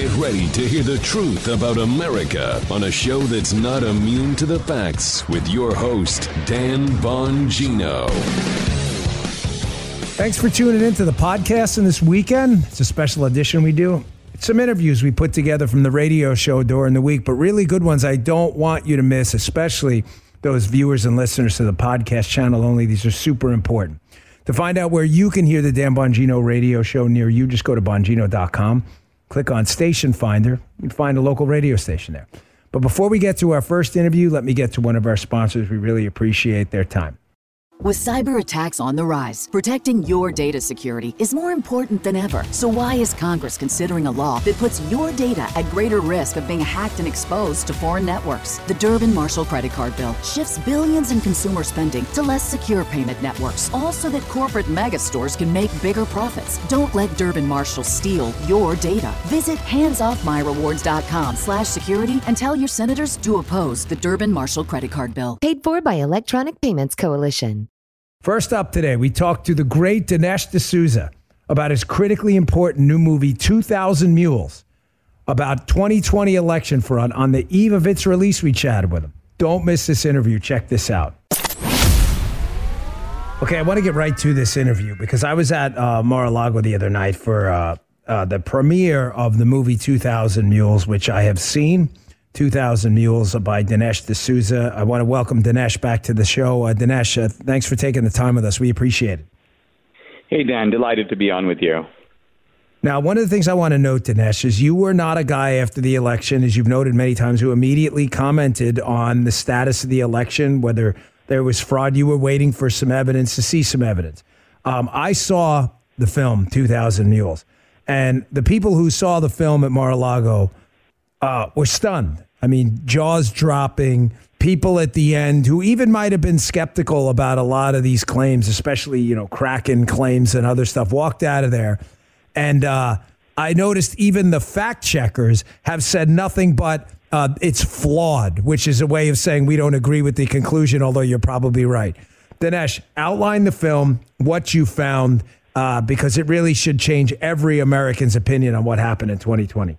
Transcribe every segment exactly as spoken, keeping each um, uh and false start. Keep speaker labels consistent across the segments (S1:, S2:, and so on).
S1: Get ready to hear the truth about America on a show that's not immune to the facts with your host, Dan Bongino.
S2: Thanks for tuning into the podcast in this weekend. It's a special edition we do. It's some interviews we put together from the radio show during the week, but really good ones I don't want you to miss, especially those viewers and listeners to the podcast channel only. These are super important. To find out where you can hear the Dan Bongino radio show near you, just go to bongino dot com. Click on Station Finder. You can find a local radio station there. But before we get to our first interview, let me get to one of our sponsors. We really appreciate their time.
S3: With cyber attacks on the rise, protecting your data security is more important than ever. So why is Congress considering a law that puts your data at greater risk of being hacked and exposed to foreign networks? The Durbin-Marshall credit card bill shifts billions in consumer spending to less secure payment networks, all so that corporate mega stores can make bigger profits. Don't let Durbin-Marshall steal your data. Visit handsoffmyrewards.com slash security and tell your senators to oppose the Durbin-Marshall credit card bill.
S4: Paid for by Electronic Payments Coalition.
S2: First up today, we talked to the great Dinesh D'Souza about his critically important new movie, two thousand Mules, about twenty twenty election fraud. On the eve of its release, we chatted with him. Don't miss this interview. Check this out. Okay, I want to get right to this interview because I was at uh, Mar-a-Lago the other night for uh, uh, the premiere of the movie two thousand Mules, which I have seen. two thousand Mules by Dinesh D'Souza. I want to welcome Dinesh back to the show. Uh, Dinesh, uh, thanks for taking the time with us. We appreciate it.
S5: Hey, Dan. Delighted to be on with you.
S2: Now, one of the things I want to note, Dinesh, is you were not a guy after the election, as you've noted many times, who immediately commented on the status of the election, whether there was fraud. You were waiting for some evidence to see some evidence. Um, I saw the film two thousand Mules, and the people who saw the film at Mar-a-Lago Uh, were stunned. I mean, jaws dropping, people at the end who even might have been skeptical about a lot of these claims, especially, you know, Kraken claims and other stuff, walked out of there. And uh, I noticed even the fact checkers have said nothing but uh, it's flawed, which is a way of saying we don't agree with the conclusion, although you're probably right. Dinesh, outline the film, what you found, uh, because it really should change every American's opinion on what happened in twenty twenty.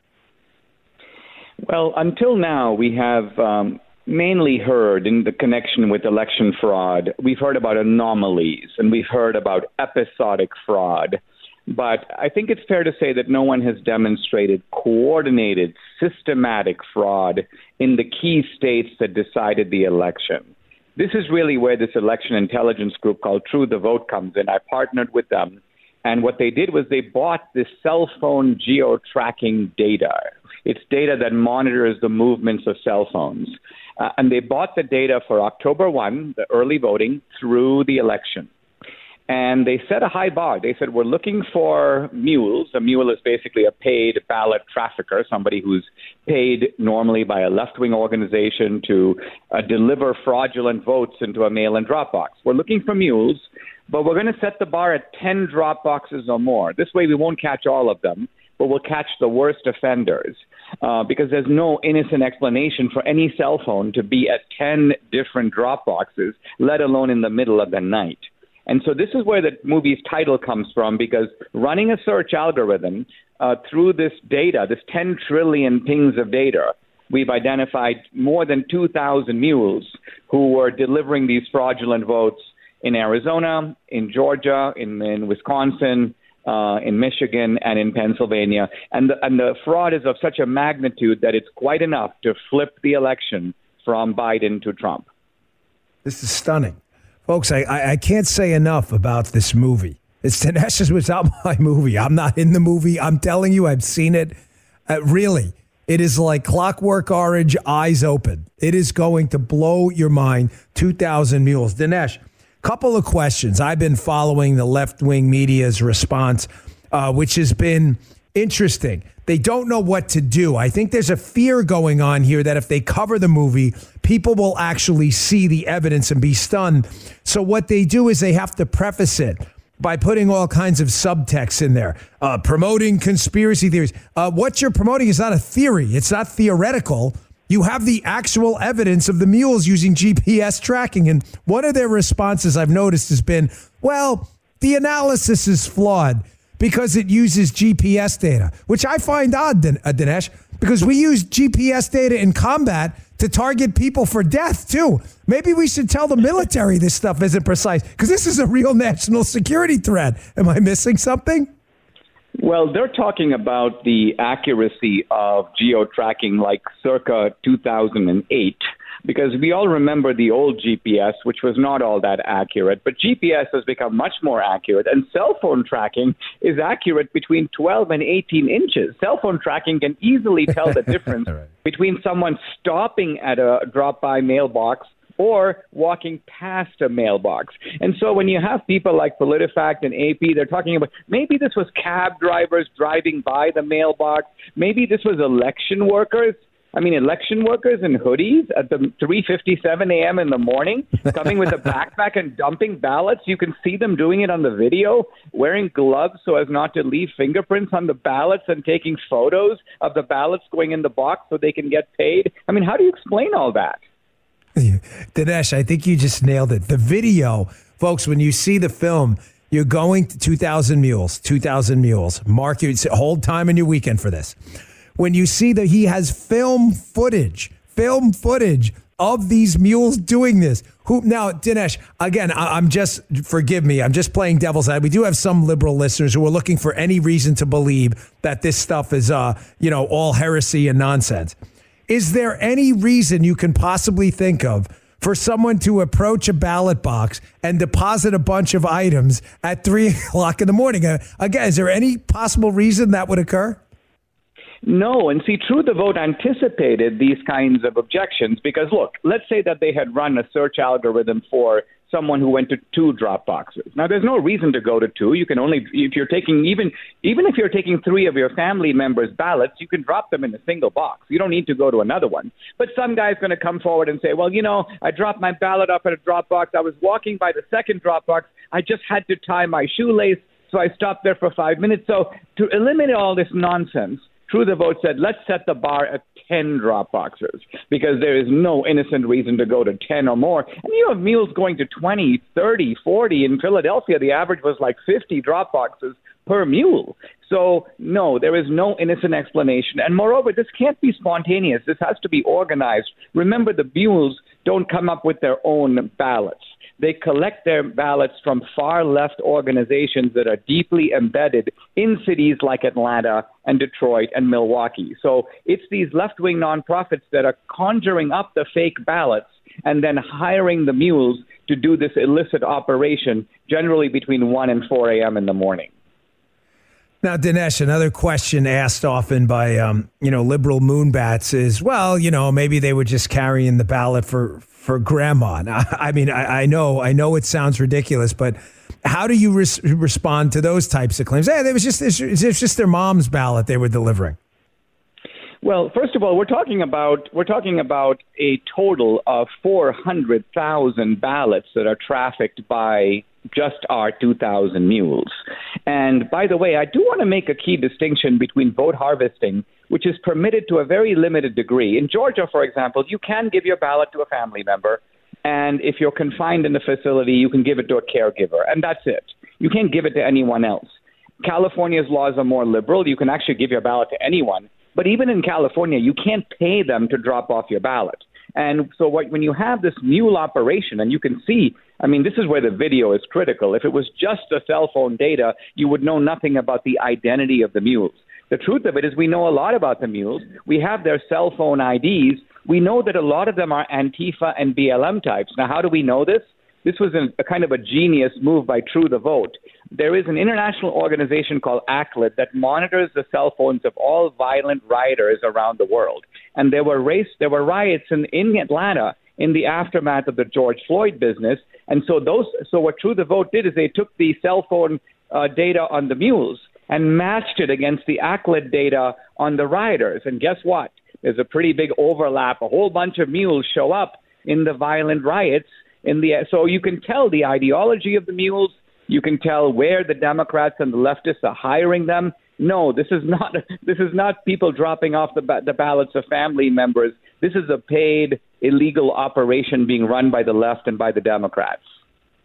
S5: Well, until now, we have um, mainly heard in the connection with election fraud, we've heard about anomalies and we've heard about episodic fraud. But I think it's fair to say that no one has demonstrated coordinated, systematic fraud in the key states that decided the election. This is really where this election intelligence group called True the Vote comes in. I partnered with them. And what they did was they bought this cell phone geo-tracking data. It's data that monitors the movements of cell phones. Uh, and they bought the data for October first, the early voting, through the election. And they set a high bar. They said, we're looking for mules. A mule is basically a paid ballot trafficker, somebody who's paid normally by a left-wing organization to uh, deliver fraudulent votes into a mail-in drop box. We're looking for mules, but we're going to set the bar at ten drop boxes or more. This way we won't catch all of them, but we'll catch the worst offenders. Uh, because there's no innocent explanation for any cell phone to be at ten different drop boxes, let alone in the middle of the night. And so this is where the movie's title comes from, because running a search algorithm uh, through this data, this ten trillion pings of data, we've identified more than two thousand mules who were delivering these fraudulent votes in Arizona, in Georgia, in, in Wisconsin, Uh, in Michigan and in Pennsylvania. And the, and the fraud is of such a magnitude that it's quite enough to flip the election from Biden to Trump.
S2: This is stunning. Folks, I, I, I can't say enough about this movie. It's Dinesh's without my movie. I'm not in the movie. I'm telling you, I've seen it. Uh, really, it is like Clockwork Orange, eyes open. It is going to blow your mind. two thousand Mules. Dinesh, couple of questions. I've been following the left-wing media's response, uh, which has been interesting. They don't know what to do. I think there's a fear going on here that if they cover the movie, people will actually see the evidence and be stunned. So what they do is they have to preface it by putting all kinds of subtext in there, uh, promoting conspiracy theories. Uh, what you're promoting is not a theory. It's not theoretical. You have the actual evidence of the mules using G P S tracking. And one of their responses I've noticed has been, well, the analysis is flawed because it uses G P S data, which I find odd, Din- uh, Dinesh, because we use G P S data in combat to target people for death, too. Maybe we should tell the military this stuff isn't precise, because this is a real national security threat. Am I missing something?
S5: Well, they're talking about the accuracy of geo-tracking like circa two thousand eight, because we all remember the old G P S, which was not all that accurate. But G P S has become much more accurate, and cell phone tracking is accurate between twelve and eighteen inches. Cell phone tracking can easily tell the difference right. between someone stopping at a drop-by mailbox or walking past a mailbox. And so when you have people like PolitiFact and A P, they're talking about maybe this was cab drivers driving by the mailbox. Maybe this was election workers. I mean, election workers in hoodies at the three fifty-seven a.m. in the morning, coming with a backpack and dumping ballots. You can see them doing it on the video, wearing gloves so as not to leave fingerprints on the ballots and taking photos of the ballots going in the box so they can get paid. I mean, how do you explain all that?
S2: Dinesh, I think you just nailed it. The video, folks, when you see the film, you're going to two thousand Mules, two thousand Mules. Mark, you hold time in your weekend for this. When you see that he has film footage, film footage of these mules doing this. Who now, Dinesh, again, I, I'm just, forgive me, I'm just playing devil's advocate. We do have some liberal listeners who are looking for any reason to believe that this stuff is, uh, you know, all heresy and nonsense. Is there any reason you can possibly think of for someone to approach a ballot box and deposit a bunch of items at three o'clock in the morning? Uh, again, is there any possible reason that would occur?
S5: No, and see, True the Vote anticipated these kinds of objections because, look, let's say that they had run a search algorithm for someone who went to two drop boxes. Now, there's no reason to go to two. You can only, if you're taking, even even if you're taking three of your family members' ballots, you can drop them in a single box. You don't need to go to another one. But some guy's going to come forward and say, well, you know, I dropped my ballot up at a drop box. I was walking by the second drop box. I just had to tie my shoelace, so I stopped there for five minutes. So to eliminate all this nonsense, True the Vote said, let's set the bar at ten drop boxes because there is no innocent reason to go to ten or more. And you have mules going to twenty, thirty, forty. In Philadelphia, the average was like fifty drop boxes per mule. So, no, there is no innocent explanation. And moreover, this can't be spontaneous. This has to be organized. Remember, the mules don't come up with their own ballots. They collect their ballots from far-left organizations that are deeply embedded in cities like Atlanta and Detroit and Milwaukee. So it's these left-wing nonprofits that are conjuring up the fake ballots and then hiring the mules to do this illicit operation, generally between one and four a.m. in the morning.
S2: Now, Dinesh, another question asked often by, um, you know, liberal moonbats is, well, you know, maybe they were just carrying the ballot for, for grandma. Now, I mean, I, I know, I know it sounds ridiculous, but how do you res- respond to those types of claims? Hey, it was just, it was just their mom's ballot they were delivering.
S5: Well, first of all, we're talking about we're talking about a total of four hundred thousand ballots that are trafficked by just our two thousand mules. And by the way, I do want to make a key distinction between vote harvesting, which is permitted to a very limited degree. In Georgia, for example, you can give your ballot to a family member, and if you're confined in the facility, you can give it to a caregiver, and that's it. You can't give it to anyone else. California's laws are more liberal. You can actually give your ballot to anyone. But even in California, you can't pay them to drop off your ballot. And so what, when you have this mule operation, and you can see, I mean, this is where the video is critical. If it was just the cell phone data, you would know nothing about the identity of the mules. The truth of it is we know a lot about the mules. We have their cell phone I Ds. We know that a lot of them are Antifa and B L M types. Now, how do we know this? This was a, a kind of a genius move by True the Vote. There is an international organization called A C L I D that monitors the cell phones of all violent rioters around the world. And there were race, there were riots in, in Atlanta in the aftermath of the George Floyd business. And so those, so what True the Vote did is they took the cell phone uh, data on the mules and matched it against the A C L I D data on the rioters. And guess what? There's a pretty big overlap. A whole bunch of mules show up in the violent riots. In the so you can tell the ideology of the mules. You can tell where the Democrats and the leftists are hiring them. No, this is not this is not people dropping off the ba- the ballots of family members. This is a paid illegal operation being run by the left and by the Democrats.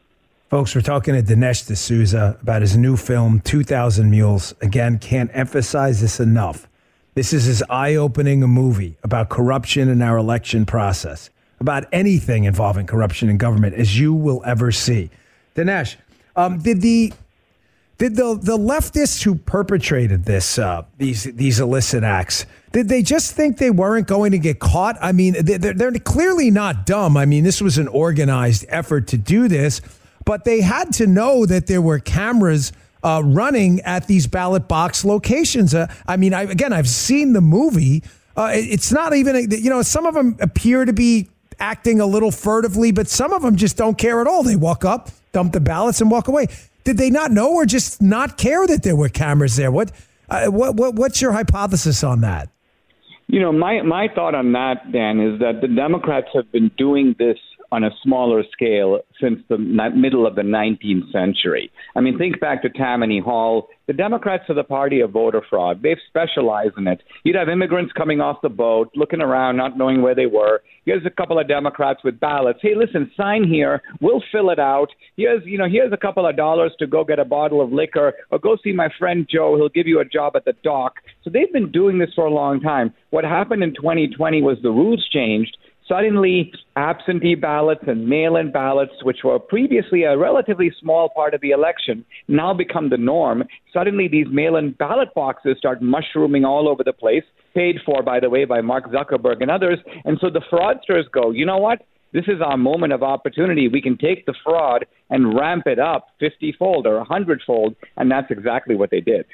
S2: Folks, we're talking to Dinesh D'Souza about his new film, two thousand Mules. Again, can't emphasize this enough. This is as eye-opening a movie about corruption in our election process, about anything involving corruption in government, as you will ever see. Dinesh, um, did the did the the leftists who perpetrated this uh, these these illicit acts, did they just think they weren't going to get caught? I mean, they're, they're clearly not dumb. I mean, this was an organized effort to do this. But they had to know that there were cameras uh, running at these ballot box locations. Uh, I mean, I, again, I've seen the movie. Uh, it, it's not even, a, you know, some of them appear to be acting a little furtively, but some of them just don't care at all. They walk up, dump the ballots, and walk away. Did they not know or just not care that there were cameras there? What, uh, what, what what's your hypothesis on that?
S5: You know, my, my thought on that, Dan, is that the Democrats have been doing this on a smaller scale since the middle of the nineteenth century. I mean, think back to Tammany Hall. The Democrats are the party of voter fraud. They've specialized in it. You'd have immigrants coming off the boat, looking around, not knowing where they were. Here's a couple of Democrats with ballots. Hey, listen, sign here. We'll fill it out. Here's, you know, here's a couple of dollars to go get a bottle of liquor, or go see my friend Joe. He'll give you a job at the dock. So they've been doing this for a long time. What happened in twenty twenty was the rules changed. Suddenly, absentee ballots and mail-in ballots, which were previously a relatively small part of the election, now become the norm. Suddenly, these mail-in ballot boxes start mushrooming all over the place, paid for, by the way, by Mark Zuckerberg and others. And so the fraudsters go, you know what? This is our moment of opportunity. We can take the fraud and ramp it up fifty-fold or one hundred-fold, and that's exactly what they did.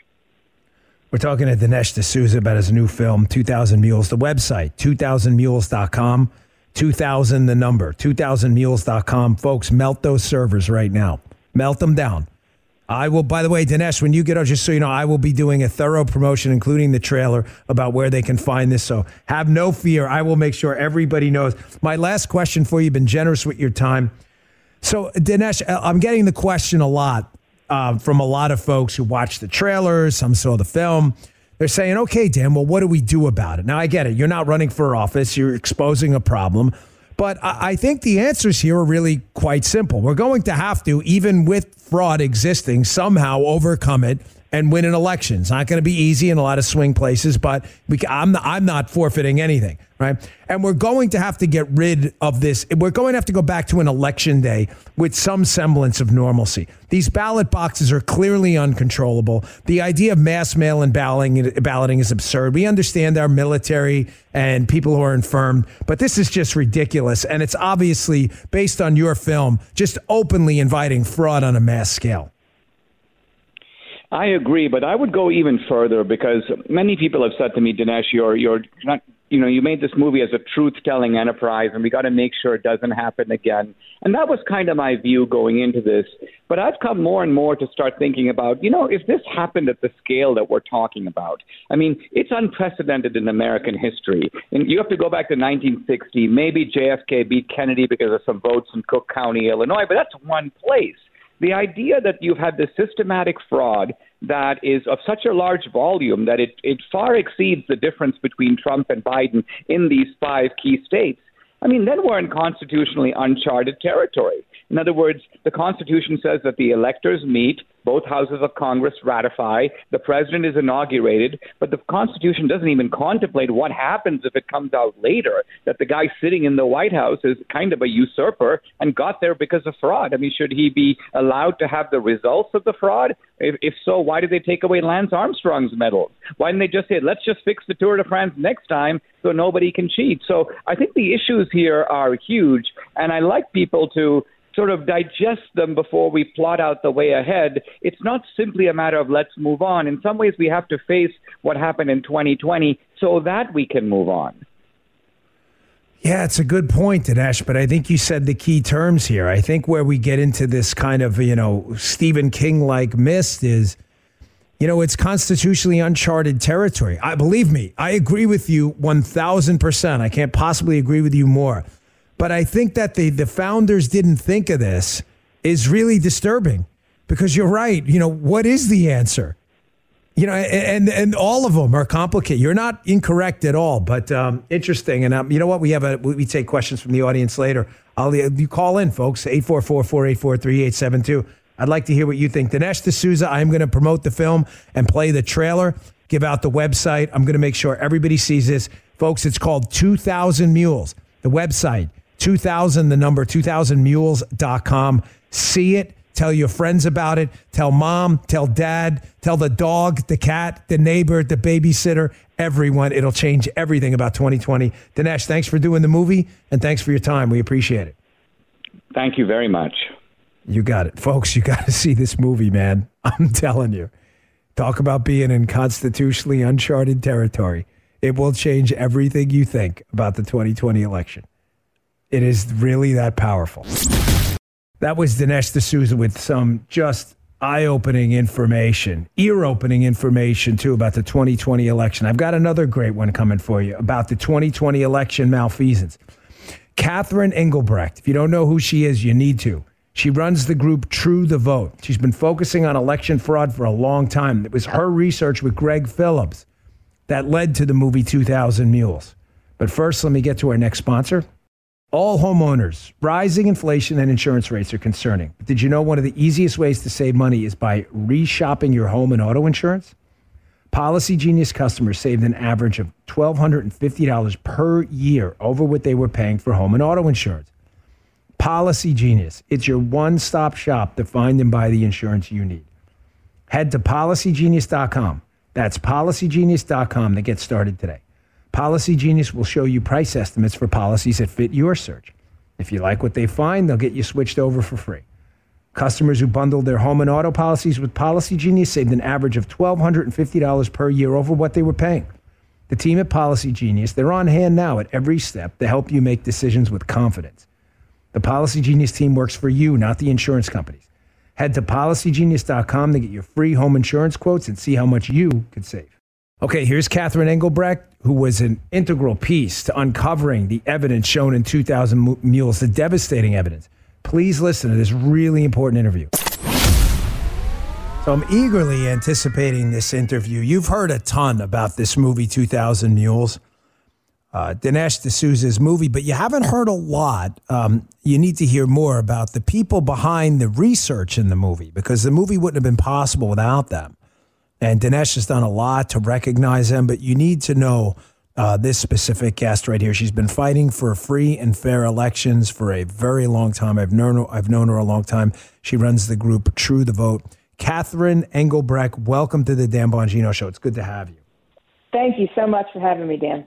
S2: We're talking to Dinesh D'Souza about his new film, two thousand Mules. The website, two thousand mules dot com. two thousand, the number, two thousand mules dot com. Folks, melt those servers right now. Melt them down. I will, by the way, Dinesh, when you get out, just so you know, I will be doing a thorough promotion, including the trailer, about where they can find this. So have no fear. I will make sure everybody knows. My last question for you, you've been generous with your time. So, Dinesh, I'm getting the question a lot uh, from a lot of folks who watched the trailers, some saw the film. They're saying, okay, Dan, well, what do we do about it? Now, I get it. You're not running for office. You're exposing a problem. But I, I think the answers here are really quite simple. We're going to have to, even with fraud existing, somehow overcome it and win an election. It's not going to be easy in a lot of swing places, but we, I'm, not, I'm not forfeiting anything, right? And we're going to have to get rid of this. We're going to have to go back to an election day with some semblance of normalcy. These ballot boxes are clearly uncontrollable. The idea of mass mail-in balloting, balloting is absurd. We understand our military and people who are infirmed, but this is just ridiculous. And it's obviously, based on your film, just openly inviting fraud on a mass scale.
S5: I agree, but I would go even further, because many people have said to me, Dinesh, you're you're not, you know, you made this movie as a truth-telling enterprise, and we got to make sure it doesn't happen again. And that was kind of my view going into this. But I've come more and more to start thinking about, you know, if this happened at the scale that we're talking about, I mean, it's unprecedented in American history. And you have to go back to nineteen sixty. Maybe J F K beat Kennedy because of some votes in Cook County, Illinois, but that's one place. The idea that you've had this systematic fraud that is of such a large volume that it, it far exceeds the difference between Trump and Biden in these five key states, I mean, then we're in constitutionally uncharted territory. In other words, the Constitution says that the electors meet, both houses of Congress ratify, the president is inaugurated, but the Constitution doesn't even contemplate what happens if it comes out later, that the guy sitting in the White House is kind of a usurper and got there because of fraud. I mean, should he be allowed to have the results of the fraud? If, if so, why did they take away Lance Armstrong's medals? Why didn't they just say, let's just fix the Tour de France next time so nobody can cheat? So I think the issues here are huge, and I like people to sort of digest them before we plot out the way ahead. It's not simply a matter of let's move on. In some ways, we have to face what happened in twenty twenty so that we can move on.
S2: Yeah, it's a good point, Dinesh, but I think you said the key terms here. I think where we get into this kind of, you know, Stephen King-like mist is, you know, it's constitutionally uncharted territory. I believe me, I agree with you one thousand percent. I can't possibly agree with you more. But I think that the, the founders didn't think of this is really disturbing, because you're right. You know, what is the answer? You know, and and all of them are complicated. You're not incorrect at all, but um, interesting. And um, you know what? We have a we take questions from the audience later. I'll you call in, folks. eight four four, four eight four, three eight seven two. I'd like to hear what you think. Dinesh D'Souza, I'm going to promote the film and play the trailer, give out the website. I'm going to make sure everybody sees this. Folks, it's called two thousand Mules. The website, two thousand, the number, two thousand mules dot com. See it. Tell your friends about it. Tell mom, tell dad, tell the dog, the cat, the neighbor, the babysitter, everyone. It'll change everything about twenty twenty. Dinesh, thanks for doing the movie, and thanks for your time. We appreciate it.
S5: Thank you very much.
S2: You got it. Folks, you got to see this movie, man. I'm telling you. Talk about being in constitutionally uncharted territory. It will change everything you think about the twenty twenty election. It is really that powerful. That was Dinesh D'Souza with some just eye-opening information, ear-opening information, too, about the twenty twenty election. I've got another great one coming for you about the twenty twenty election malfeasance. Catherine Engelbrecht, if you don't know who she is, you need to. She runs the group True the Vote. She's been focusing on election fraud for a long time. It was her research with Greg Phillips that led to the movie two thousand Mules. But first, let me get to our next sponsor. All homeowners, rising inflation and insurance rates are concerning. But did you know one of the easiest ways to save money is by reshopping your home and auto insurance? Policy Genius customers saved an average of one thousand two hundred fifty dollars per year over what they were paying for home and auto insurance. Policy Genius, it's your one-stop shop to find and buy the insurance you need. Head to policy genius dot com. That's policy genius dot com to get started today. Policy Genius will show you price estimates for policies that fit your search. If you like what they find, they'll get you switched over for free. Customers who bundled their home and auto policies with Policy Genius saved an average of one thousand two hundred fifty dollars per year over what they were paying. The team at Policy Genius, they're on hand now at every step to help you make decisions with confidence. The Policy Genius team works for you, not the insurance companies. Head to policy genius dot com to get your free home insurance quotes and see how much you could save. Okay, here's Catherine Engelbrecht, who was an integral piece to uncovering the evidence shown in two thousand Mules, the devastating evidence. Please listen to this really important interview. So I'm eagerly anticipating this interview. You've heard a ton about this movie, two thousand Mules, uh, Dinesh D'Souza's movie, but you haven't heard a lot. Um, you need to hear more about the people behind the research in the movie, because the movie wouldn't have been possible without them. And Dinesh has done a lot to recognize them, but you need to know uh, this specific guest right here. She's been fighting for free and fair elections for a very long time. I've known, I've known her a long time. She runs the group True the Vote. Catherine Engelbrecht, welcome to the Dan Bongino Show. It's good to have you.
S6: Thank you so much for having me, Dan.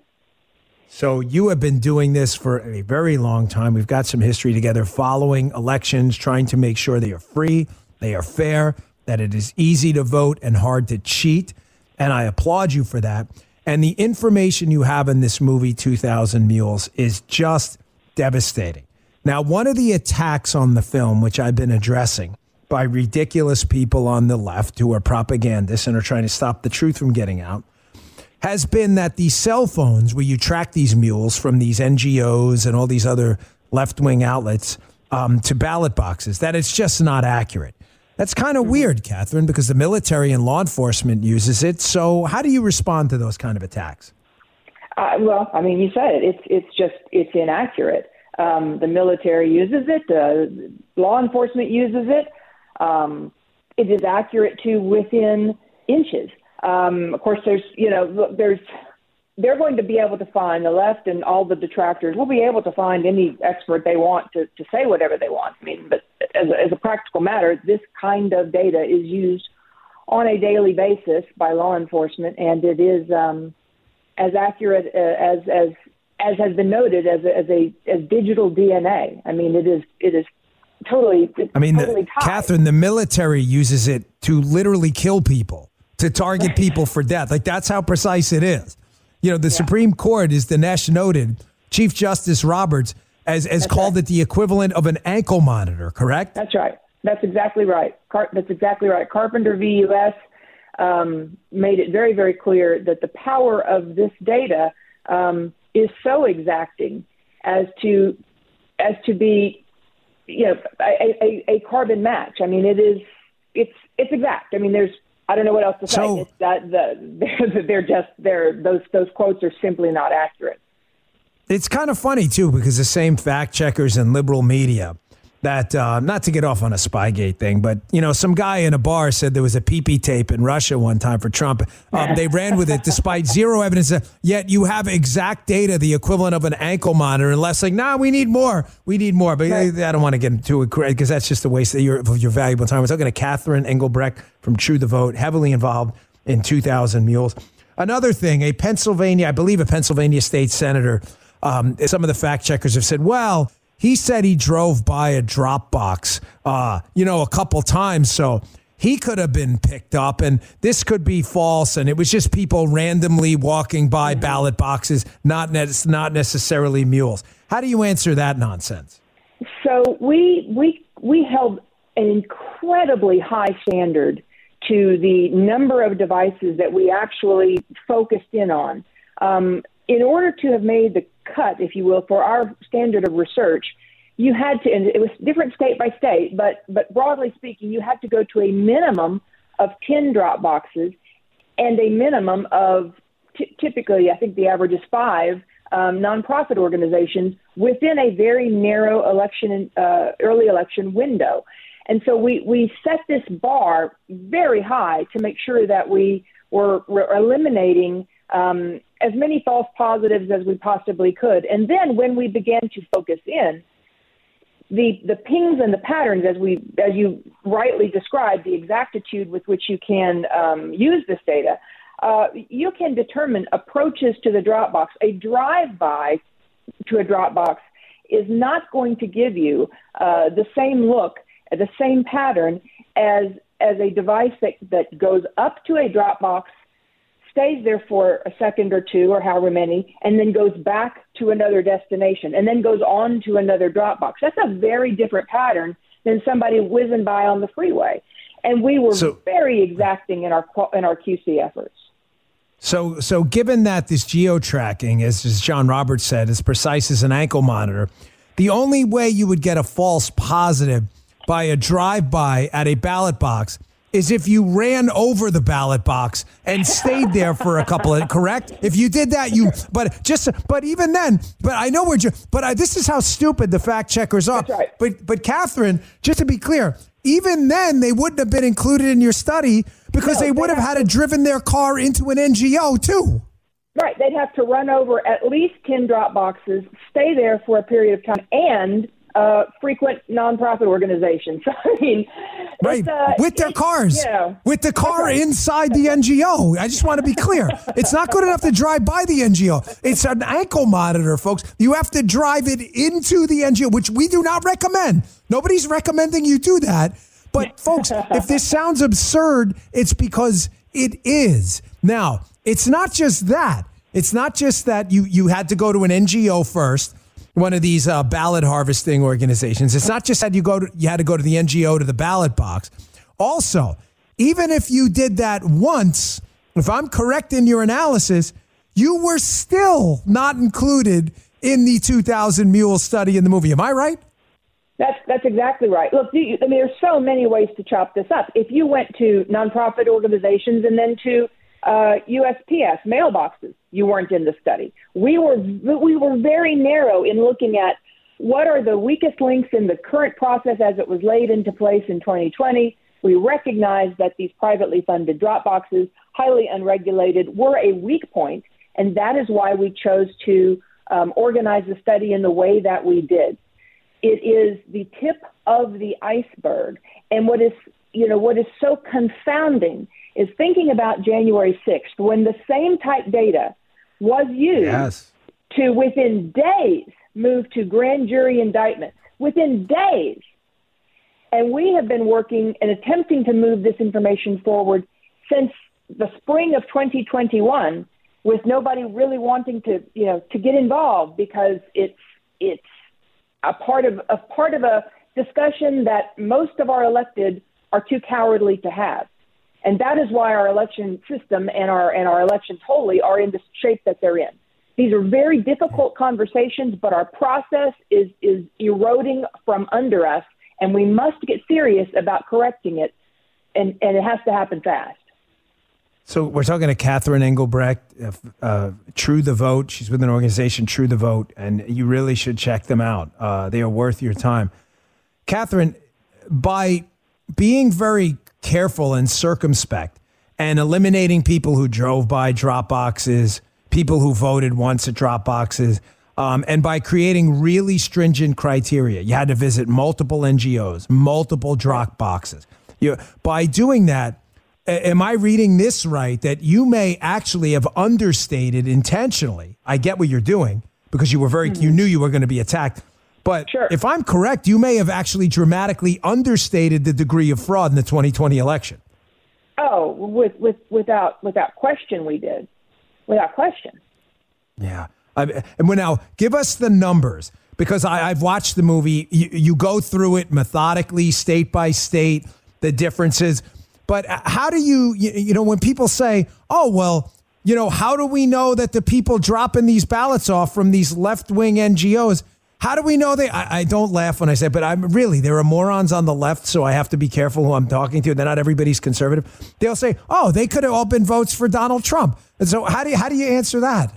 S2: So you have been doing this for a very long time. We've got some history together, following elections, trying to make sure they are free, they are fair, that it is easy to vote and hard to cheat. And I applaud you for that. And the information you have in this movie, two thousand Mules, is just devastating. Now, one of the attacks on the film, which I've been addressing by ridiculous people on the left who are propagandists and are trying to stop the truth from getting out, has been that these cell phones where you track these mules from these N G Os and all these other left-wing outlets um, to ballot boxes, that it's just not accurate. That's kind of weird, Catherine, because the military and law enforcement uses it. So how do you respond to those kind of attacks?
S6: Uh, well, I mean, you said it. It's it's just it's inaccurate. Um, the military uses it. Uh, law enforcement uses it. Um, it is accurate to within inches. Um, of course, there's you know there's they're going to be able to find, the left and all the detractors will be able to find any expert they want to, to say whatever they want. I mean, but as a, as a practical matter, this kind of data is used on a daily basis by law enforcement, and it is um, as accurate as as as has been noted as a, as a as digital D N A. I mean, it is it is totally. It's
S2: I mean,
S6: totally
S2: the, Catherine, the military uses it to literally kill people, to target people for death. Like, that's how precise it is. You know, the yeah. Supreme Court, as Dinesh noted, Chief Justice Roberts has, has called right. it the equivalent of an ankle monitor, correct?
S6: That's right. That's exactly right. Car- that's exactly right. Carpenter v. U S um, made it very, very clear that the power of this data um, is so exacting as to as to be, you know, a, a, a carbon match. I mean, it is it's it's exact. I mean, there's I don't know what else to say.
S2: So,
S6: it's that the, they're, they're just they're those those quotes are simply not accurate.
S2: It's kind of funny too, because the same fact checkers and liberal media that, uh, not to get off on a Spygate thing, but, you know, some guy in a bar said there was a P P tape in Russia one time for Trump. Um, they ran with it despite zero evidence. Yet you have exact data, the equivalent of an ankle monitor, and less like, nah, we need more. We need more. But right. I, I don't want to get into it because that's just a waste of your, of your valuable time. I was talking to Catherine Engelbrecht from True the Vote, heavily involved in two thousand Mules. Another thing, a Pennsylvania, I believe a Pennsylvania state senator, um, some of the fact checkers have said, well, he said he drove by a drop box, uh, you know, a couple times. So he could have been picked up and this could be false. And it was just people randomly walking by ballot boxes, not, ne- not necessarily mules. How do you answer that nonsense?
S6: So we, we, we held an incredibly high standard to the number of devices that we actually focused in on. Um, in order to have made the cut, if you will, for our standard of research, you had to, and it was different state by state, but but broadly speaking, you had to go to a minimum of ten drop boxes and a minimum of t- typically, I think the average is five um, nonprofit organizations within a very narrow election, uh, early election window. And so we, we set this bar very high to make sure that we were, were eliminating um, as many false positives as we possibly could. And then when we began to focus in, the the pings and the patterns, as we as you rightly described, the exactitude with which you can um, use this data, uh, you can determine approaches to the Dropbox. A drive-by to a Dropbox is not going to give you uh, the same look, the same pattern as as a device that, that goes up to a Dropbox, stays there for a second or two or however many, and then goes back to another destination and then goes on to another Dropbox. That's a very different pattern than somebody whizzing by on the freeway. And we were so, very exacting in our in our Q C efforts.
S2: So, so given that this geo-tracking, as, as John Roberts said, is precise as an ankle monitor, the only way you would get a false positive by a drive-by at a ballot box is if you ran over the ballot box and stayed there for a couple of, correct? If you did that, you, but just, but even then, but I know we're just, but I, this is how stupid the fact checkers are.
S6: That's right.
S2: But, but Catherine, just to be clear, even then they wouldn't have been included in your study because no, they would have, have had to driven their car into an N G O too.
S6: Right. They'd have to run over at least ten drop boxes, stay there for a period of time, and Uh, frequent nonprofit organizations. I mean,
S2: right,
S6: uh,
S2: with their cars,
S6: you know,
S2: with the car
S6: right.
S2: inside the N G O. I just want to be clear. It's not good enough to drive by the N G O. It's an ankle monitor, folks. You have to drive it into the N G O, which we do not recommend. Nobody's recommending you do that. But folks, if this sounds absurd, it's because it is. Now, it's not just that. It's not just that you, you had to go to an N G O first, one of these uh, ballot harvesting organizations. It's not just that you go to, you had to go to the N G O to the ballot box. Also, even if you did that once, if I'm correct in your analysis, you were still not included in the two thousand Mules study in the movie. Am I right?
S6: That's that's exactly right. Look, you, I mean, there's so many ways to chop this up. If you went to nonprofit organizations and then to uh, U S P S mailboxes, you weren't in the study. We were we were very narrow in looking at what are the weakest links in the current process as it was laid into place in twenty twenty. We recognized that these privately funded drop boxes, highly unregulated, were a weak point, and that is why we chose to um, organize the study in the way that we did. It is the tip of the iceberg, and what is you know what is so confounding is thinking about January sixth, when the same type data was used
S2: yes.
S6: to, within days, move to grand jury indictments. Within days. And we have been working and attempting to move this information forward since the spring of twenty twenty-one, with nobody really wanting to, you know, to get involved because it's it's a part of a part of a discussion that most of our elected are too cowardly to have. And that is why our election system and our and our elections wholly are in the shape that they're in. These are very difficult conversations, but our process is is eroding from under us, and we must get serious about correcting it, and, and it has to happen fast.
S2: So we're talking to Catherine Engelbrecht, uh, uh, True the Vote. She's with an organization, True the Vote, and you really should check them out. Uh, they are worth your time. Catherine, by being very careful and circumspect and eliminating people who drove by drop boxes, people who voted once at drop boxes, um, and by creating really stringent criteria, you had to visit multiple N G Os, multiple drop boxes. You, by doing that, am I reading this right, that you may actually have understated intentionally? I get what you're doing because you were very, mm-hmm. you knew you were going to be attacked. But sure. If I'm correct, you may have actually dramatically understated the degree of fraud in the twenty twenty election.
S6: Oh, with, with, without without question, we did. Without question.
S2: Yeah. I, and now, give us the numbers, because I, I've watched the movie. You, you go through it methodically, state by state, the differences. But how do you, you, you know, when people say, oh, well, you know, how do we know that the people dropping these ballots off from these left-wing N G Os, how do we know they, I, I don't laugh when I say, but I'm really, there are morons on the left, so I have to be careful who I'm talking to. They're not everybody's conservative. They'll say, oh, they could have all been votes for Donald Trump. And so how do you, how do you answer that?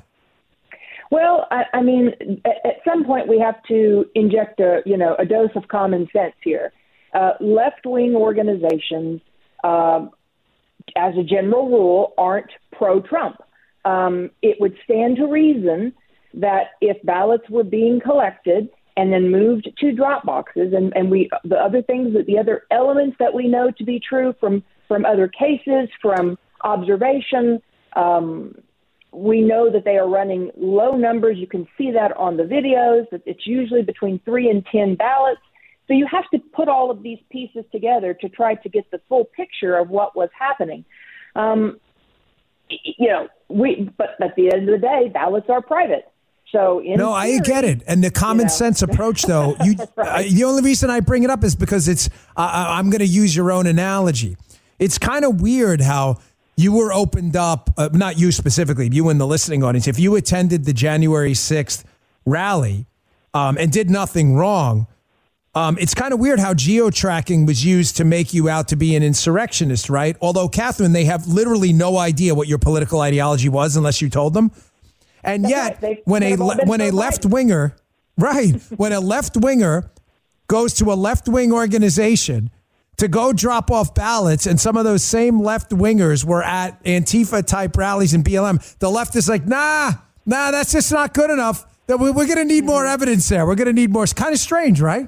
S6: Well, I, I mean, at, at some point we have to inject a, you know, a dose of common sense here. Uh, left-wing organizations, Uh, as a general rule, aren't pro-Trump. Um, it would stand to reason that if ballots were being collected and then moved to drop boxes, and, and we the other things, that the other elements that we know to be true from, from other cases, from observation, um, we know that they are running low numbers. You can see that on the videos, that it's usually between three and ten ballots. So you have to put all of these pieces together to try to get the full picture of what was happening. Um, you know, we, but at the end of the day, ballots are private. So in
S2: no,
S6: theory,
S2: I get it. And the common you know. sense approach, though, you, right. uh, the only reason I bring it up is because it's, uh, I'm going to use your own analogy. It's kind of weird how you were opened up, uh, not you specifically, you in the listening audience. If you attended the January sixth rally um, and did nothing wrong, Um, it's kind of weird how geo-tracking was used to make you out to be an insurrectionist, right? Although, Catherine, they have literally no idea what your political ideology was unless you told them. And
S6: That's
S2: yet,
S6: right.
S2: when a le- when a left-winger, right, when a left-winger goes to a left-wing organization to go drop off ballots, and some of those same left-wingers were at Antifa-type rallies in B L M, the left is like, nah, nah, that's just not good enough. We're going to need more evidence there. We're going to need more. It's kind of strange, right?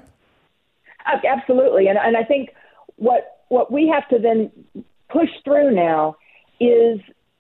S6: Absolutely. And, and I think what what we have to then push through now is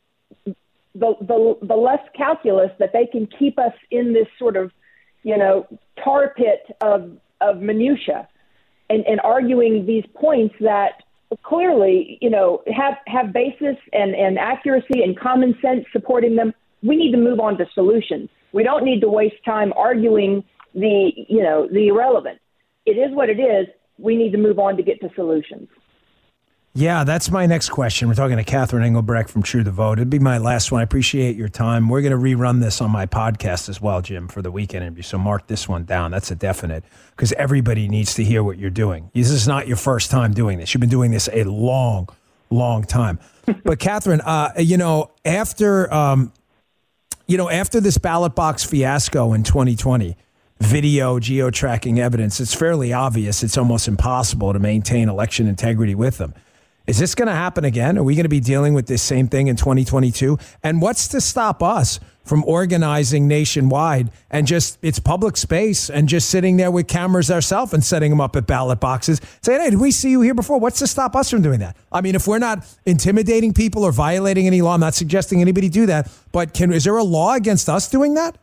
S6: the, the the less calculus that they can keep us in this sort of, you know, tar pit of, of minutia and, and arguing these points that clearly, you know, have, have basis and, and accuracy and common sense supporting them. We need to move on to solutions. We don't need to waste time arguing the, you know, the irrelevant. It is what it is. We need to move on to get to solutions.
S2: Yeah, that's my next question. We're talking to Catherine Engelbrecht from True the Vote. It'd be my last one. I appreciate your time. We're going to rerun this on my podcast as well, Jim, for the weekend interview. So mark this one down. That's a definite, because everybody needs to hear what you're doing. This is not your first time doing this. You've been doing this a long, long time. But Catherine, uh, you know, after um, you know, after this ballot box fiasco in twenty twenty, video geo-tracking evidence, it's fairly obvious it's almost impossible to maintain election integrity with them. Is this going to happen again? Are we going to be dealing with this same thing in twenty twenty-two? And what's to stop us from organizing nationwide and just, it's public space, and just sitting there with cameras ourselves and setting them up at ballot boxes, saying, hey, did we see you here before? What's to stop us from doing that? I mean, if we're not intimidating people or violating any law, I'm not suggesting anybody do that, but can, is there a law against us doing that?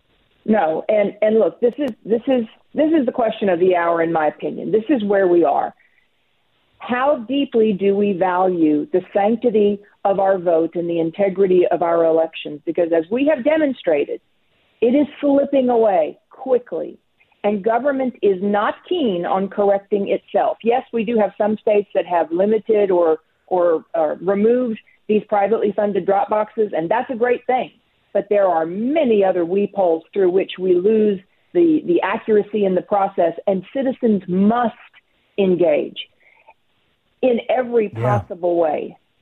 S6: No, and, and look, this is this is this is the question of the hour, in my opinion. This is where we are. How deeply do we value the sanctity of our vote and the integrity of our elections? Because as we have demonstrated, it is slipping away quickly, and government is not keen on correcting itself. Yes, we do have some states that have limited or or, or removed these privately funded drop boxes, and that's a great thing. But there are many other weeholes through which we lose the, the accuracy in the process, and citizens must engage in every possible yeah. way.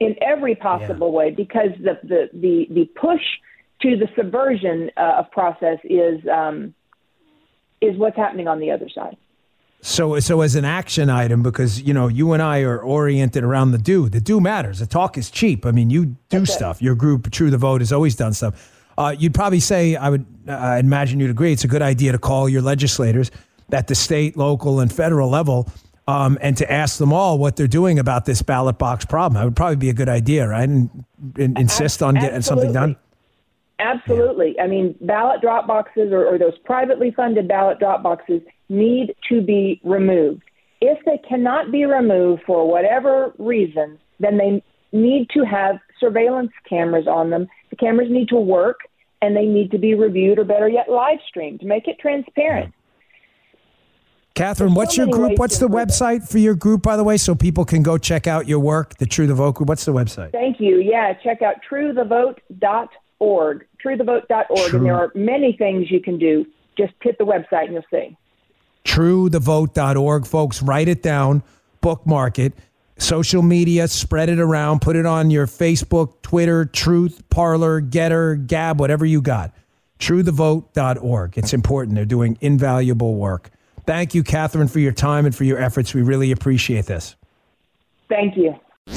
S6: in every possible yeah. way, because the, the, the, the push to the subversion uh, of process is um, is what's happening on the other side.
S2: So, so as an action item, because, you know, you and I are oriented around the do. The do matters. The talk is cheap. I mean, you do That's stuff. It. Your group, True the Vote, has always done stuff. Uh, you'd probably say, I would uh, imagine you'd agree, it's a good idea to call your legislators at the state, local, and federal level um, and to ask them all what they're doing about this ballot box problem. That would probably be a good idea, right? And, and insist on getting Absolutely. something done.
S6: Absolutely. Yeah. I mean, ballot drop boxes or, or those privately funded ballot drop boxes need to be removed. If they cannot be removed for whatever reason, then they need to have surveillance cameras on them. The cameras need to work, and they need to be reviewed, or better yet, live streamed to make it transparent.
S2: Catherine, what's your group? What's the website for your group, by the way, so people can go check out your work, the True the Vote group? What's the website?
S6: Thank you. Yeah, check out true the vote dot org, true the vote dot org, and there are many things you can do. Just hit the website and you'll see.
S2: true the vote dot org, folks. Write it down, bookmark it. Social media, spread it around, put it on your Facebook, Twitter, Truth, Parler, Getter, Gab, whatever you got. true the vote dot org. It's important. They're doing invaluable work. Thank you, Catherine, for your time and for your efforts. We really appreciate this.
S6: Thank you.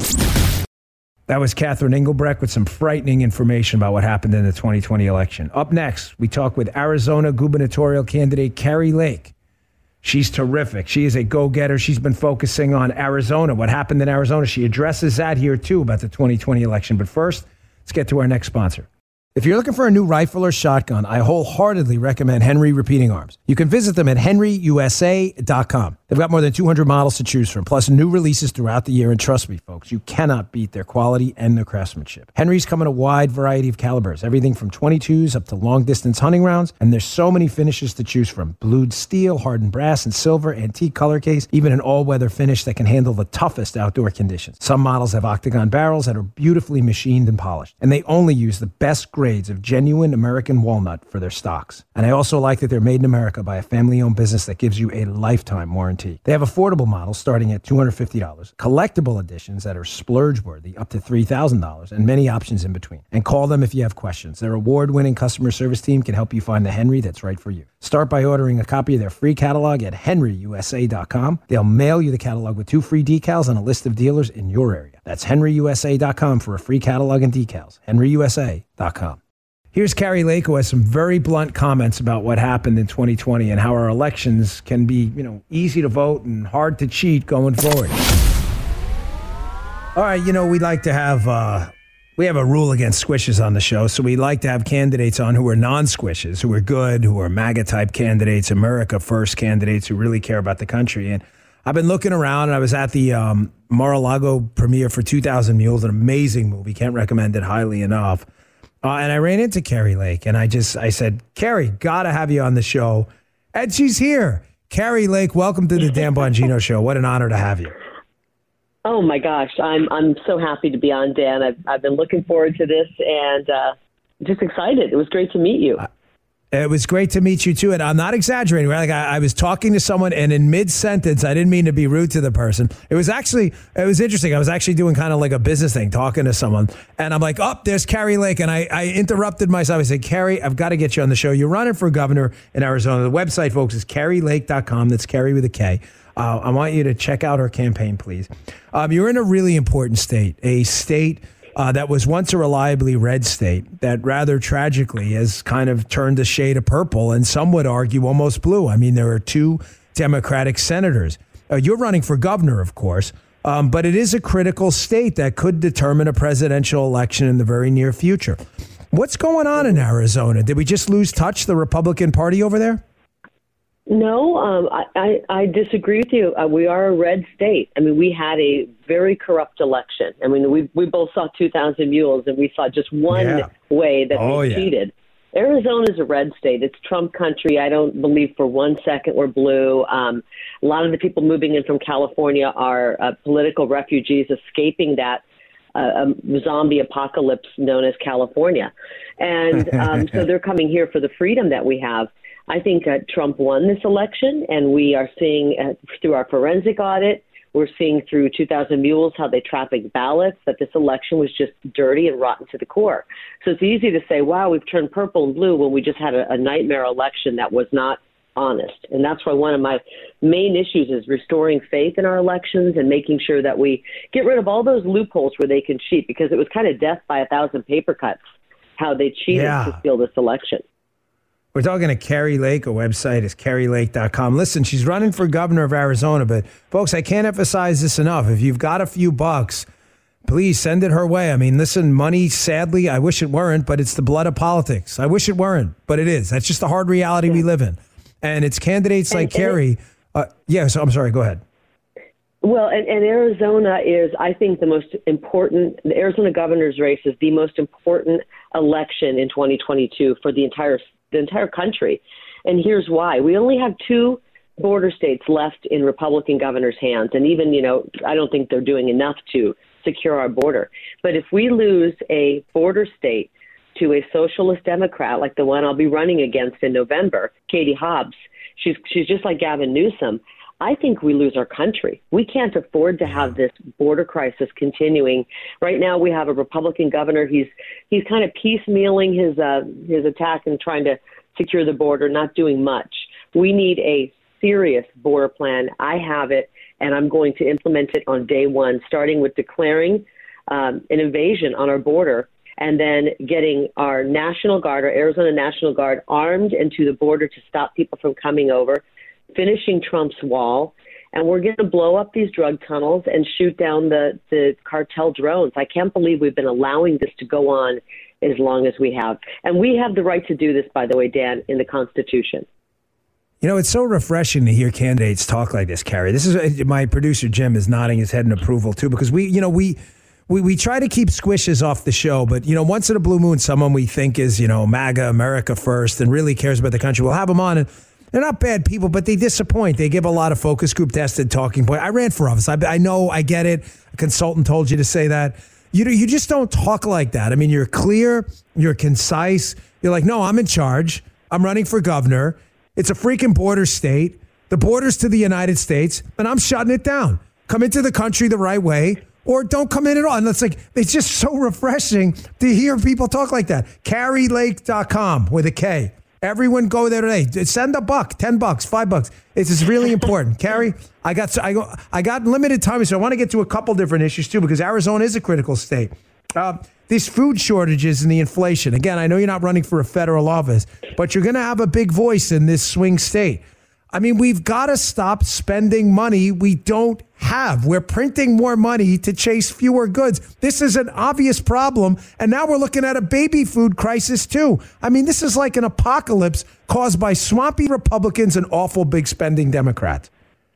S2: That was Catherine Engelbrecht with some frightening information about what happened in the twenty twenty election. Up next, we talk with Arizona gubernatorial candidate Kari Lake. She's terrific. She is a go-getter. She's been focusing on Arizona, what happened in Arizona. She addresses that here, too, about the twenty twenty election. But first, let's get to our next sponsor. If you're looking for a new rifle or shotgun, I wholeheartedly recommend Henry Repeating Arms. You can visit them at henry u s a dot com. They've got more than two hundred models to choose from, plus new releases throughout the year. And trust me, folks, you cannot beat their quality and their craftsmanship. Henry's come in a wide variety of calibers, everything from twenty-twos up to long-distance hunting rounds. And there's so many finishes to choose from. Blued steel, hardened brass, and silver, antique color case, even an all-weather finish that can handle the toughest outdoor conditions. Some models have octagon barrels that are beautifully machined and polished. And they only use the best grades of genuine American walnut for their stocks. And I also like that they're made in America by a family-owned business that gives you a lifetime warranty. They have affordable models starting at two hundred fifty dollars, collectible editions that are splurge-worthy up to three thousand dollars, and many options in between. And call them if you have questions. Their award-winning customer service team can help you find the Henry that's right for you. Start by ordering a copy of their free catalog at henry u s a dot com. They'll mail you the catalog with two free decals and a list of dealers in your area. That's henry u s a dot com for a free catalog and decals. henry u s a dot com. Here's Kari Lake, who has some very blunt comments about what happened in twenty twenty and how our elections can be, you know, easy to vote and hard to cheat going forward. All right, you know, we like to have, uh, we have a rule against squishes on the show, so we like to have candidates on who are non-squishes, who are good, who are MAGA-type candidates, America First candidates who really care about the country. And I've been looking around, and I was at the um, Mar-a-Lago premiere for two thousand Mules, an amazing movie. Can't recommend it highly enough. Uh, and I ran into Kari Lake, and I just, I said, Kari, gotta have you on the show. And she's here. Kari Lake, welcome to the Dan Bongino Show. What an honor to have you.
S7: Oh my gosh, I'm I'm so happy to be on, Dan. I've I've been looking forward to this, and uh, just excited. It was great to meet you. Uh,
S2: It was great to meet you, too. And I'm not exaggerating. Right? Like I, I was talking to someone, and in mid-sentence, I didn't mean to be rude to the person. It was actually, it was interesting. I was actually doing kind of like a business thing, talking to someone. And I'm like, oh, there's Kari Lake. And I, I interrupted myself. I said, Kari, I've got to get you on the show. You're running for governor in Arizona. The website, folks, is kari lake dot com. That's Kari with a K. Uh, I want you to check out her campaign, please. Um, you're in a really important state, a state Uh, that was once a reliably red state that rather tragically has kind of turned a shade of purple, and some would argue almost blue. I mean, there are two Democratic senators. Uh, you're running for governor, of course, um, but it is a critical state that could determine a presidential election in the very near future. What's going on in Arizona? Did we just lose touch, the Republican Party over there?
S7: No, um, I, I, I disagree with you. Uh, we are a red state. I mean, we had a very corrupt election. I mean, we we both saw two thousand Mules, and we saw just one
S2: yeah.
S7: way that
S2: oh,
S7: they
S2: yeah.
S7: cheated. Arizona is a red state. It's Trump country. I don't believe for one second we're blue. Um, a lot of the people moving in from California are uh, political refugees escaping that uh, um, zombie apocalypse known as California. And um, so they're coming here for the freedom that we have. I think uh, Trump won this election, and we are seeing uh, through our forensic audit, We're seeing through two thousand Mules how they traffic ballots, that this election was just dirty and rotten to the core. So it's easy to say, wow, we've turned purple and blue when we just had a, a nightmare election that was not honest. And that's why one of my main issues is restoring faith in our elections and making sure that we get rid of all those loopholes where they can cheat, because it was kind of death by a thousand paper cuts how they cheated
S2: yeah.
S7: to steal this election.
S2: We're talking to Kari Lake. Her website is kari lake dot com. Listen, she's running for governor of Arizona, but folks, I can't emphasize this enough. If you've got a few bucks, please send it her way. I mean, listen, money, sadly, I wish it weren't, but it's the blood of politics. I wish it weren't, but it is. That's just the hard reality yeah. we live in. And it's candidates and, like Kari. Uh, yeah, so I'm sorry, go ahead.
S7: Well, and, and Arizona is, I think, the most important, the Arizona governor's race is the most important election in twenty twenty-two for the entire the entire country. And here's why. We only have two border states left in Republican governors' hands. And even, you know, I don't think they're doing enough to secure our border. But if we lose a border state to a socialist Democrat like the one I'll be running against in November, Katie Hobbs, she's she's just like Gavin Newsom, I think we lose our country. We can't afford to have this border crisis continuing. Right now, we have a Republican governor. He's he's kind of piecemealing his uh, his attack and trying to secure the border, not doing much. We need a serious border plan. I have it, and I'm going to implement it on day one, starting with declaring um, an invasion on our border, and then getting our National Guard, our Arizona National Guard, armed and to the border to stop people from coming over, finishing Trump's wall, and we're going to blow up these drug tunnels and shoot down the, the cartel drones. I can't believe we've been allowing this to go on as long as we have. And we have the right to do this, by the way, Dan, in the Constitution.
S2: You know, it's so refreshing to hear candidates talk like this, Kari. This is my producer, Jim, is nodding his head in approval, too, because we, you know, we, we, we try to keep squishes off the show, but, you know, once in a blue moon, someone we think is, you know, MAGA, America first, and really cares about the country, we'll have them on, and they're not bad people, but they disappoint. They give a lot of focus group tested talking point. I ran for office. I, I know, I get it. A consultant told you to say that. You you just don't talk like that. I mean, you're clear, you're concise. You're like, no, I'm in charge. I'm running for governor. It's a freaking border state. The border's to the United States, and I'm shutting it down. Come into the country the right way, or don't come in at all. And it's like, it's just so refreshing to hear people talk like that. kari lake dot com with a K. Everyone go there today. Send a buck, ten bucks, five bucks. It's just really important. Kari, I got I, go, I got limited time, so I want to get to a couple different issues too, because Arizona is a critical state. Uh, these food shortages and the inflation. Again, I know you're not running for a federal office, but you're going to have a big voice in this swing state. I mean, we've got to stop spending money we don't have. We're printing more money to chase fewer goods. This is an obvious problem. And now we're looking at a baby food crisis, too. I mean, this is like an apocalypse caused by swampy Republicans and awful big spending Democrats.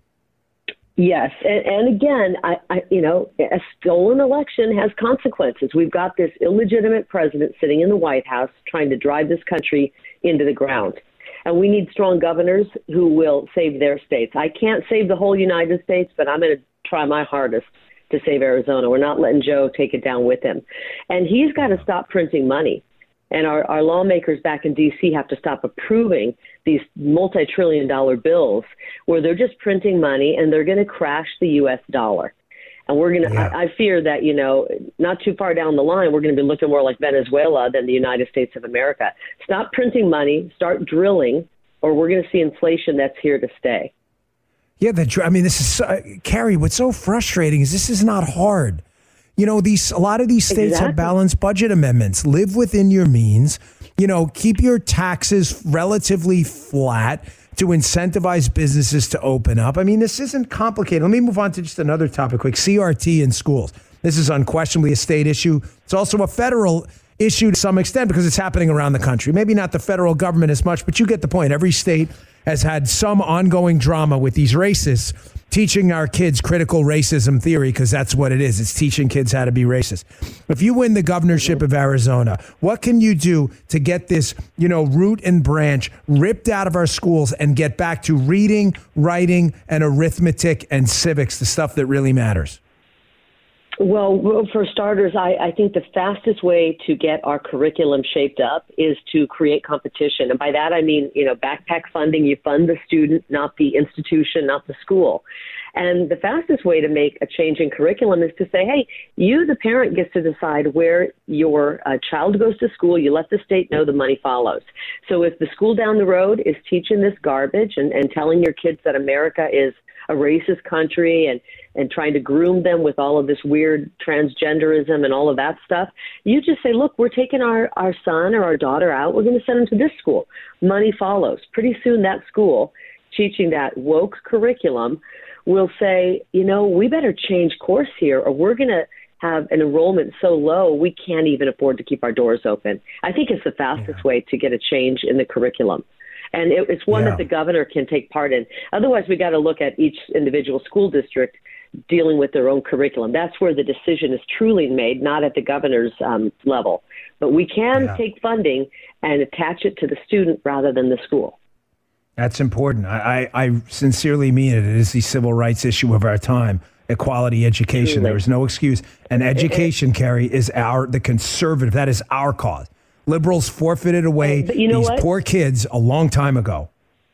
S7: Yes. And, and again, I, I, you know, a stolen election has consequences. We've got this illegitimate president sitting in the White House trying to drive this country into the ground. And we need strong governors who will save their states. I can't save the whole United States, but I'm going to try my hardest to save Arizona. We're not letting Joe take it down with him. And he's got to stop printing money. And our, our lawmakers back in D C have to stop approving these multi-trillion dollar bills where they're just printing money and they're going to crash the U S dollar. And we're going to, yeah. I, I fear that, you know, not too far down the line, we're going to be looking more like Venezuela than the United States of America. Stop printing money, start drilling, or we're going to see inflation that's here to stay.
S2: Yeah, the, I mean, this is, uh, Kari, what's so frustrating is this is not hard. You know, these a lot of these states exactly. have balanced budget amendments. Live within your means. You know, keep your taxes relatively flat to incentivize businesses to open up. I mean, this isn't complicated. Let me move on to just another topic quick. C R T in schools. This is unquestionably a state issue. It's also a federal issue to some extent because it's happening around the country. Maybe not the federal government as much, but you get the point. Every state has had some ongoing drama with these racists teaching our kids critical racism theory, because that's what it is. It's teaching kids how to be racist. If you win the governorship of Arizona, what can you do to get this, you know, root and branch ripped out of our schools and get back to reading, writing, and arithmetic and civics, the stuff that really matters?
S7: Well, for starters, I, I think the fastest way to get our curriculum shaped up is to create competition. And by that, I mean, you know, backpack funding, you fund the student, not the institution, not the school. And the fastest way to make a change in curriculum is to say, hey, you, the parent, gets to decide where your uh, child goes to school. You let the state know, the money follows. So if the school down the road is teaching this garbage and, and telling your kids that America is a racist country and, and trying to groom them with all of this weird transgenderism and all of that stuff, you just say, look, we're taking our, our son or our daughter out. We're going to send them to this school. Money follows. Pretty soon that school teaching that woke curriculum will say, you know, we better change course here or we're going to have an enrollment so low we can't even afford to keep our doors open. I think it's the fastest yeah. way to get a change in the curriculum. And it, it's one yeah. that the governor can take part in. Otherwise, we got to look at each individual school district dealing with their own curriculum. That's where the decision is truly made, not at the governor's um, level. But we can yeah. take funding and attach it to the student rather than the school.
S2: That's important. I, I, I sincerely mean it. It is the civil rights issue of our time. Equality education. Truly. There is no excuse. And education, Carrie, is our the conservative. That is our cause. Liberals forfeited away
S7: but you know
S2: these
S7: what?
S2: poor kids a long time ago.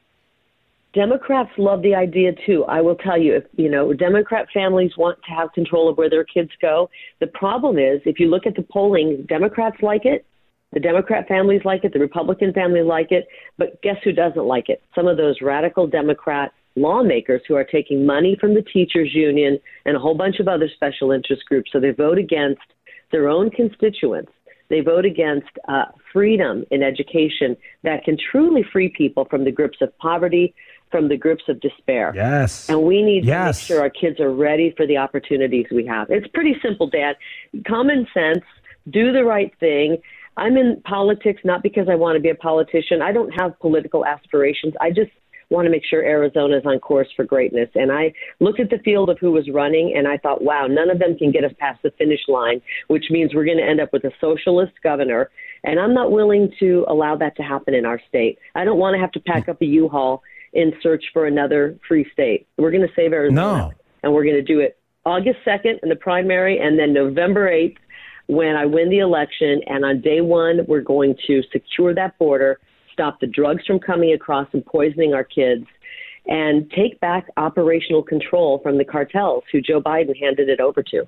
S7: Democrats love the idea, too. I will tell you, if you know, Democrat families want to have control of where their kids go. The problem is, if you look at the polling, Democrats like it. The Democrat families like it. The Republican families like it. But guess who doesn't like it? Some of those radical Democrat lawmakers who are taking money from the teachers union and a whole bunch of other special interest groups. So they vote against their own constituents. They vote against uh, freedom in education that can truly free people from the grips of poverty, from the grips of despair.
S2: Yes.
S7: And we need
S2: yes.
S7: to make sure our kids are ready for the opportunities we have. It's pretty simple, Dad. Common sense, do the right thing. I'm in politics not because I want to be a politician. I don't have political aspirations. I just want to make sure Arizona is on course for greatness. And I looked at the field of who was running, and I thought, wow, none of them can get us past the finish line, which means we're going to end up with a socialist governor. And I'm not willing to allow that to happen in our state. I don't want to have to pack up a U-Haul in search for another free state. We're going to save Arizona,
S2: no.
S7: and we're going to do it August second in the primary, and then November eighth when I win the election. And on day one, we're going to secure that border, stop the drugs from coming across and poisoning our kids, and take back operational control from the cartels who Joe Biden handed it over to.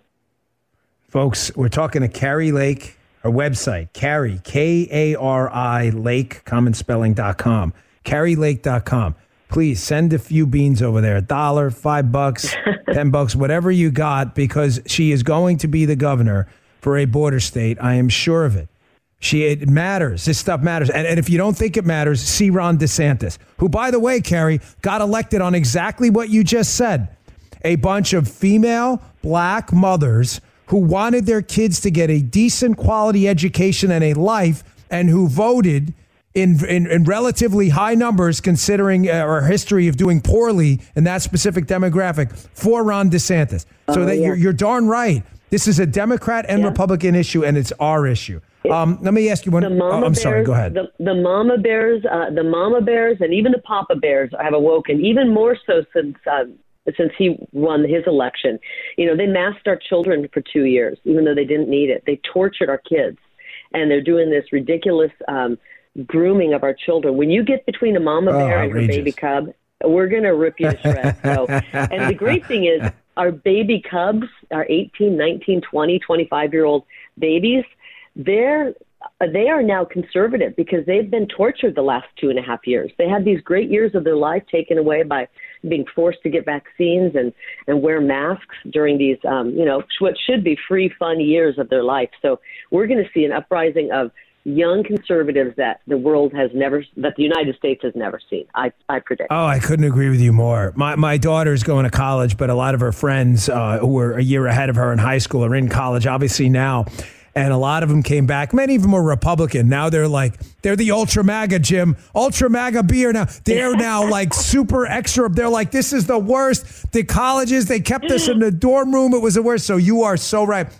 S2: Folks, we're talking to Kari Lake, her website, Kari, K A R I, Lake, common spelling dot com, Kari Lake dot com. Please send a few beans over there, a dollar, five bucks, ten bucks, whatever you got, because she is going to be the governor for a border state. I am sure of it. She, it matters. This stuff matters. And, and if you don't think it matters, see Ron DeSantis, who, by the way, Carrie, got elected on exactly what you just said. A bunch of female black mothers who wanted their kids to get a decent quality education and a life, and who voted in, in, in relatively high numbers, considering uh, our history of doing poorly in that specific demographic, for Ron DeSantis. So
S7: oh,
S2: that
S7: yeah.
S2: you're, you're darn right. This is a Democrat and
S7: yeah.
S2: Republican issue, and it's our issue. Um, let me ask you one.
S7: The mama
S2: oh, I'm
S7: bears,
S2: sorry. Go ahead.
S7: The, the mama bears, uh, the mama bears, and even the papa bears have awoken, even more so since uh, since he won his election. You know, they masked our children for two years, even though they didn't need it. They tortured our kids, and they're doing this ridiculous um, grooming of our children. When you get between a mama
S2: oh,
S7: bear
S2: outrageous.
S7: and her baby cub, we're gonna rip you to shreds. So, and the great thing is, our baby cubs, our eighteen, nineteen, twenty, twenty-five-year-old babies, they're they are now conservative because they've been tortured the last two and a half years. They had these great years of their life taken away by being forced to get vaccines and, and wear masks during these, um, you know, what should be free, fun years of their life. So we're going to see an uprising of young conservatives that the world has never, that the United States has never seen. I, I predict.
S2: Oh, I couldn't agree with you more. My my daughter's going to college, but a lot of her friends uh, who were a year ahead of her in high school are in college, obviously now. And a lot of them came back. Many of them were Republican. Now they're like, they're the Ultra MAGA, Jim. Ultra MAGA beer now. They're now like super extra. They're like, this is the worst. The colleges, they kept us in the dorm room. It was the worst. So you are so right.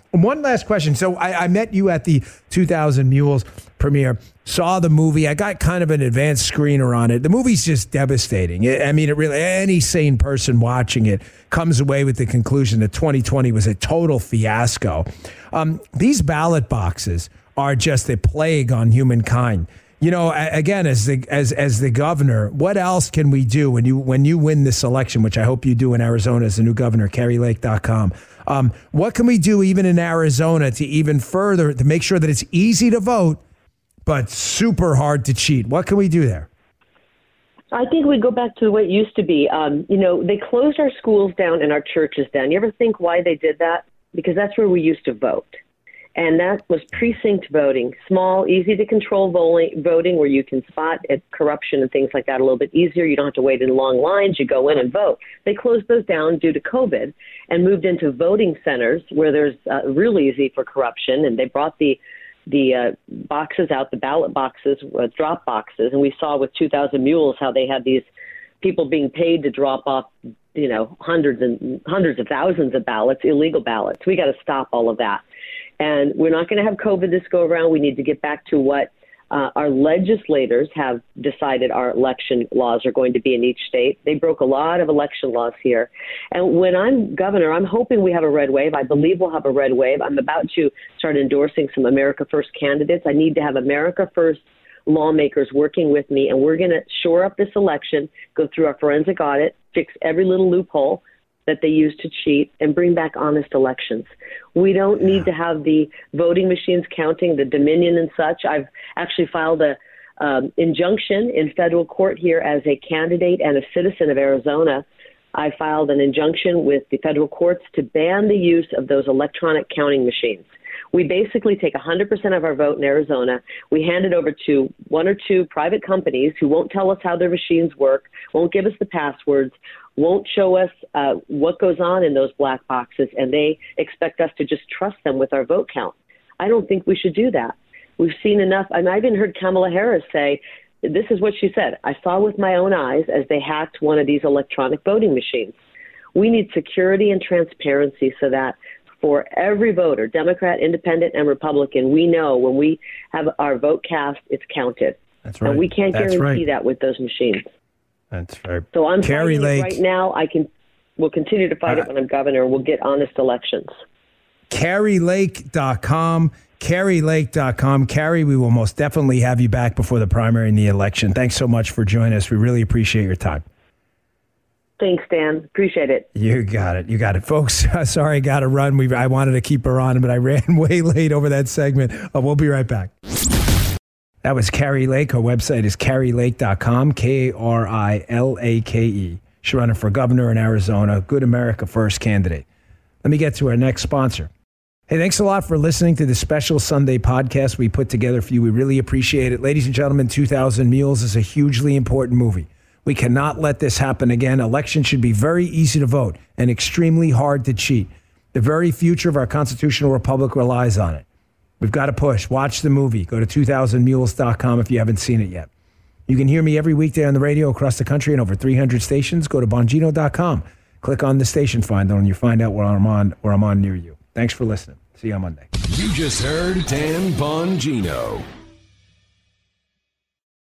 S2: One last question. So I, I met you at the two thousand Mules premiere, saw the movie. I got kind of an advanced screener on it. The movie's just devastating. I mean, it really, any sane person watching it comes away with the conclusion that twenty twenty was a total fiasco. Um, these ballot boxes are just a plague on humankind. You know, again, as the as as the governor, what else can we do when you when you win this election, which I hope you do in Arizona as the new governor, Kari Lake dot com. Um, what can we do even in Arizona to even further to make sure that it's easy to vote, but super hard to cheat? What can we do there?
S7: I think we go back to what it used to be. Um, you know, they closed our schools down and our churches down. You ever think why they did that? Because that's where we used to vote. And that was precinct voting, small, easy to control voting where you can spot corruption and things like that a little bit easier. You don't have to wait in long lines. You go in and vote. They closed those down due to COVID and moved into voting centers where there's uh, real easy for corruption. And they brought the the uh, boxes out, the ballot boxes, uh, drop boxes. And we saw with two thousand Mules how they had these people being paid to drop off, you know, hundreds and hundreds of thousands of ballots, illegal ballots. We got to stop all of that. And we're not going to have COVID this go around. We need to get back to what uh, our legislators have decided our election laws are going to be in each state. They broke a lot of election laws here. And when I'm governor, I'm hoping we have a red wave. I believe we'll have a red wave. I'm about to start endorsing some America First candidates. I need to have America First lawmakers working with me, and we're going to shore up this election, go through our forensic audit, fix every little loophole that they use to cheat, and bring back honest elections. We don't need to have the voting machines counting, the Dominion and such. I've actually filed a um, injunction in federal court here as a candidate and a citizen of Arizona. I filed an injunction with the federal courts to ban the use of those electronic counting machines. We basically take one hundred percent of our vote in Arizona. We hand it over to one or two private companies who won't tell us how their machines work, won't give us the passwords, won't show us uh, what goes on in those black boxes, and they expect us to just trust them with our vote count. I don't think we should do that. We've seen enough, and I even heard Kamala Harris say, this is what she said, I saw with my own eyes as they hacked one of these electronic voting machines. We need security and transparency so that for every voter, Democrat, Independent, and Republican, we know when we have our vote cast, it's counted.
S2: That's right.
S7: And we can't
S2: That's
S7: guarantee
S2: right.
S7: that with those machines.
S2: That's right.
S7: So I'm
S2: Kari
S7: fighting
S2: Lake.
S7: it right now. I can, we'll continue to fight
S2: Uh,
S7: it when I'm governor. We'll get honest elections.
S2: Kari Lake dot com. Kari Lake dot com. Kari, we will most definitely have you back before the primary and the election. Thanks so much for joining us. We really appreciate your time.
S7: Thanks, Dan. Appreciate it.
S2: You got it. You got it. Folks, sorry, I got to run. We I wanted to keep her on, but I ran way late over that segment. Uh, we'll be right back. That was Kari Lake. Her website is Kari Lake dot com, K A R I L A K E. She's running for governor in Arizona. Good America First candidate. Let me get to our next sponsor. Hey, thanks a lot for listening to the special Sunday podcast we put together for you. We really appreciate it. Ladies and gentlemen, two thousand Mules is a hugely important movie. We cannot let this happen again. Elections should be very easy to vote and extremely hard to cheat. The very future of our constitutional republic relies on it. We've got to push. Watch the movie. Go to two thousand mules dot com if you haven't seen it yet. You can hear me every weekday on the radio across the country in over three hundred stations. Go to bongino dot com. Click on the station finder and you find out where I'm on, where I'm on near you. Thanks for listening. See you on Monday.
S1: You just heard Dan Bongino.